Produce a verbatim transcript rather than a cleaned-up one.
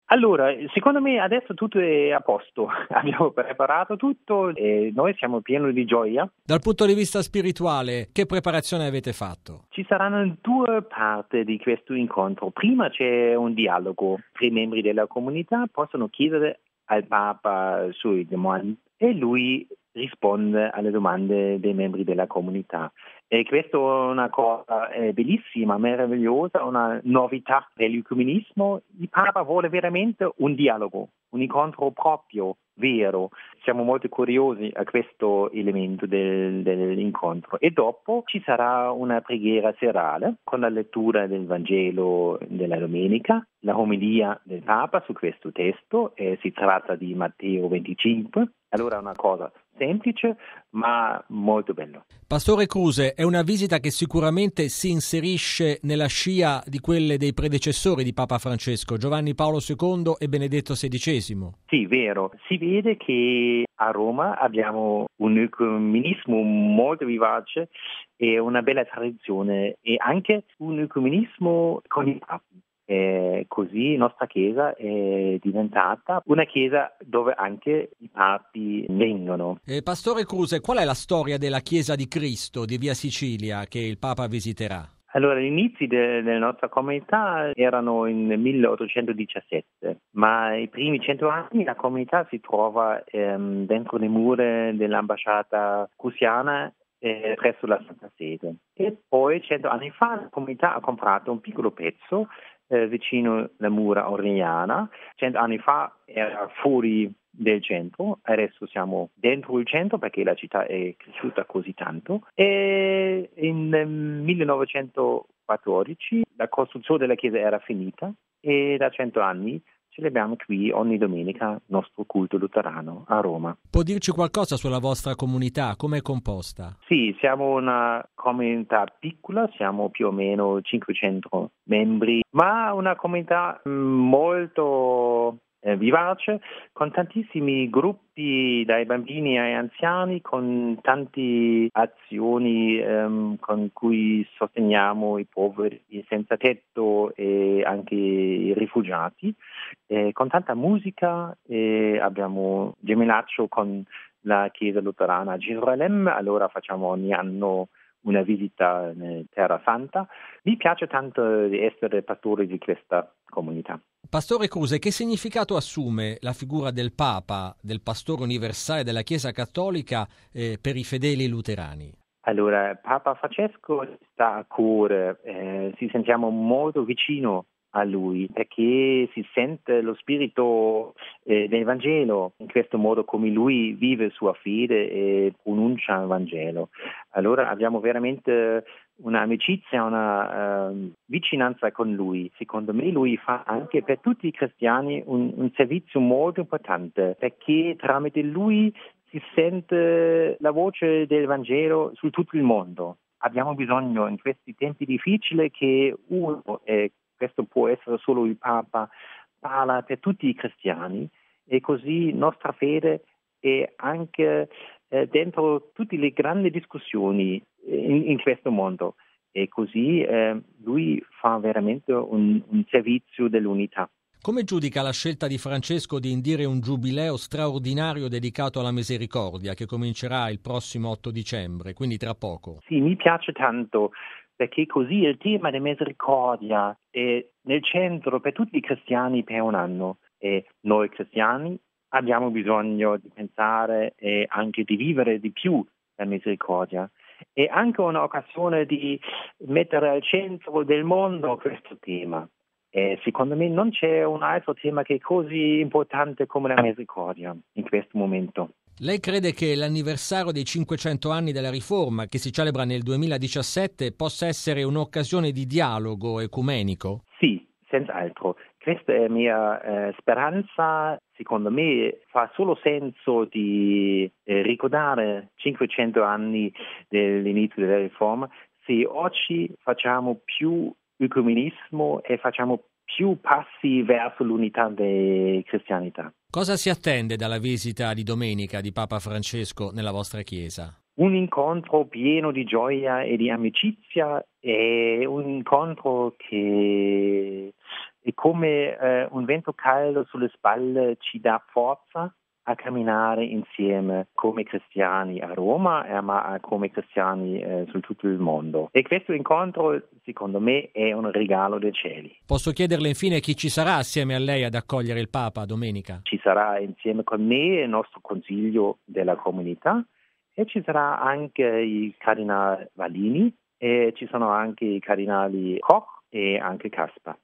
Allora, secondo me adesso tutto è a posto, abbiamo preparato tutto e noi siamo pieni di gioia. Dal punto di vista spirituale, che preparazione avete fatto? Ci saranno due parti di questo incontro. Prima c'è un dialogo, i membri della comunità possono chiedere al Papa sue domande e lui risponde alle domande dei membri della comunità. E questo è una cosa eh, bellissima, meravigliosa, una novità dell'ecumenismo. Il Papa vuole veramente un dialogo, un incontro proprio, vero. Siamo molto curiosi a questo elemento del, dell'incontro. E dopo ci sarà una preghiera serale con la lettura del Vangelo della domenica, la omelia del Papa su questo testo, eh, si tratta di Matteo venticinque. Allora è una cosa semplice ma molto bella. Pastore Kruse, è una visita che sicuramente si inserisce nella scia di quelle dei predecessori di Papa Francesco, Giovanni Paolo secondo e Benedetto sedicesimo. Sì, vero. Si vede che a Roma abbiamo un ecumenismo molto vivace e una bella tradizione e anche un ecumenismo con i papi. E così la nostra chiesa è diventata una chiesa dove anche i papi vengono. Eh, Pastore Kruse, qual è la storia della Chiesa di Cristo di Via Sicilia che il Papa visiterà? Allora, gli inizi de- della nostra comunità erano in milleottocentodiciassette, ma i primi cento anni la comunità si trova ehm, dentro le mura dell'ambasciata prussiana eh, presso la Santa Sede. E poi cento anni fa la comunità ha comprato un piccolo pezzo Eh, vicino alla mura orleana. Cento anni fa era fuori del centro, adesso siamo dentro il centro perché la città è cresciuta così tanto e in millenovecentoquattordici la costruzione della chiesa era finita e da cento anni celebriamo qui ogni domenica il nostro culto luterano a Roma. Può dirci qualcosa sulla vostra comunità? Come è composta? Sì, siamo una comunità piccola, siamo più o meno cinquecento membri, ma una comunità molto eh, vivace, con tantissimi gruppi dai bambini ai anziani, con tante azioni ehm, con cui sosteniamo i poveri, i senza tetto e anche i rifugiati. Eh, con tanta musica eh, abbiamo gemellaggio con la Chiesa luterana a Gerusalemme, allora facciamo ogni anno una visita in Terra Santa. Mi piace tanto di essere pastore di questa comunità. Pastore Kruse, che significato assume la figura del Papa, del pastore universale della Chiesa Cattolica eh, per i fedeli luterani? Allora, Papa Francesco sta a cuore, eh, ci sentiamo molto vicino a lui perché si sente lo spirito eh, del Vangelo in questo modo come lui vive sua fede e pronuncia il Vangelo. Allora abbiamo veramente un'amicizia, una uh, vicinanza con lui. Secondo me lui fa anche per tutti i cristiani un, un servizio molto importante perché tramite lui si sente la voce del Vangelo su tutto il mondo. Abbiamo bisogno in questi tempi difficili che uno, e questo può essere solo il Papa, parla per tutti i cristiani e così nostra fede è anche eh, dentro tutte le grandi discussioni in, in questo mondo e così eh, lui fa veramente un, un servizio dell'unità. Come giudica la scelta di Francesco di indire un giubileo straordinario dedicato alla misericordia che comincerà il prossimo otto dicembre, quindi tra poco? Sì, mi piace tanto perché così il tema della misericordia è nel centro per tutti i cristiani per un anno e noi cristiani abbiamo bisogno di pensare e anche di vivere di più la misericordia. È anche un'occasione di mettere al centro del mondo questo tema. E secondo me non c'è un altro tema che è così importante come la misericordia in questo momento. Lei crede che l'anniversario dei cinquecento anni della Riforma, che si celebra nel duemiladiciassette, possa essere un'occasione di dialogo ecumenico? Sì, senz'altro. Questa è la mia eh, speranza. Secondo me fa solo senso di eh, ricordare cinquecento anni dell'inizio della Riforma se oggi facciamo più ecumenismo e facciamo più passi verso l'unità della cristianità. Cosa si attende dalla visita di domenica di Papa Francesco nella vostra chiesa? Un incontro pieno di gioia e di amicizia e un incontro che è come eh, un vento caldo sulle spalle ci dà forza a camminare insieme come cristiani a Roma, eh, ma come cristiani eh, su tutto il mondo. E questo incontro, secondo me, è un regalo dei cieli. Posso chiederle infine chi ci sarà assieme a lei ad accogliere il Papa domenica? Ci sarà insieme con me il nostro consiglio della comunità e ci sarà anche il cardinale Vallini e ci sono anche i cardinali Koch e anche Kasper.